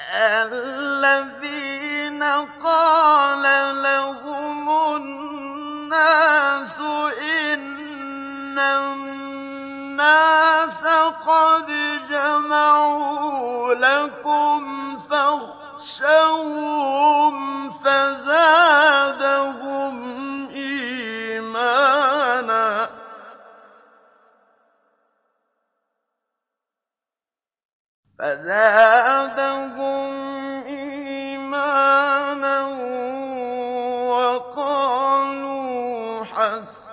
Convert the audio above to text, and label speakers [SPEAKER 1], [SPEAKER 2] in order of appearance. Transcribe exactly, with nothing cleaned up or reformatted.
[SPEAKER 1] الذين قال لهم الناس إن الناس قد جمعوا لكم فاخشوهم فزادهم إيمانا فزادهم إيمانا وقالوا حسبنا